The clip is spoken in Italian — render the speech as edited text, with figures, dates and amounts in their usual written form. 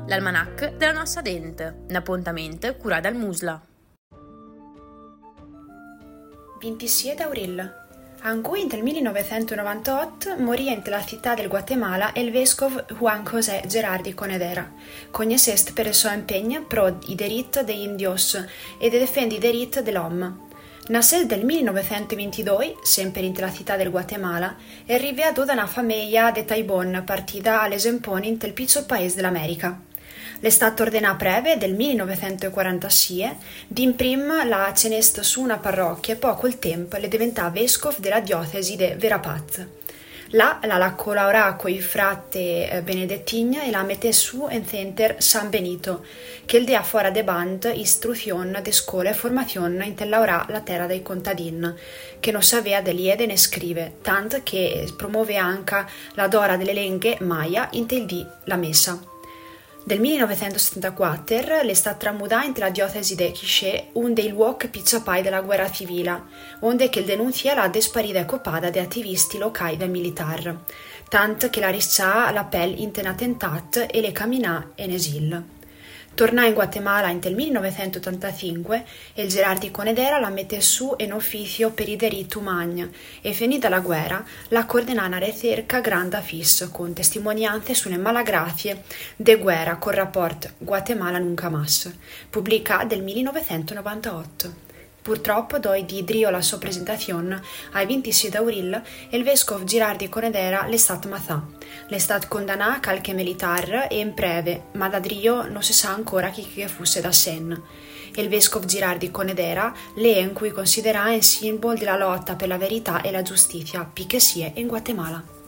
l'almanach della nostra dente, un appuntamento curato dal Musla. 27 d'avril. Angui nel 1998 morì nella città del Guatemala il vescovo Juan José Gerardi Conedera, conosciuto per il suo impegno pro i diritti degli indios e di difendere i diritti dell'uomo. Nasce nel 1922, sempre nella città del Guatemala, e arriva da una famiglia di Taibon partita all'esempone del piccolo paese dell'America. Le è stato ordinato preve del 1946 di imprim la cenesta su una parrocchia e poco il tempo le diventa vescovo della diocesi di Verapaz. Là la collaborò con i frati benedettini e la mette su in center San Benito, che il dia fuori de band istruzione de scuola e formazione in lavorà la terra dei contadini, che non sapeva de liede ne scrive, tanto che promuove anche la dora delle lingue maya in tel di la messa. Del 1974 le sta tramudata la diocesi di Quiché, un dei luoghi pizzapai della guerra civile, onde che denunzia la disparita copada di attivisti locali del militare, tanto che la riscià l'appello in un attentato e le camminà in esilio. Tornò in Guatemala nel 1985 e il Gerardi Conedera la mette su in ufficio per i diritti umani e finita la guerra la coordinò una ricerca grande fisso con testimonianze sulle malagrazie de guerra con rapporto Guatemala Nunca Más, pubblicata del 1998. Purtroppo, doi di Drio la sua presentazione, ai 26 d'avril, il vescovo Gerardi Conedera l'è stato mazzà. L'è stato condannato a qualche militare e in breve, ma da Drio non si sa ancora chi che fosse da Sen. Il vescovo Gerardi Conedera le in cui considera un simbolo della lotta per la verità e la giustizia, che sia in Guatemala.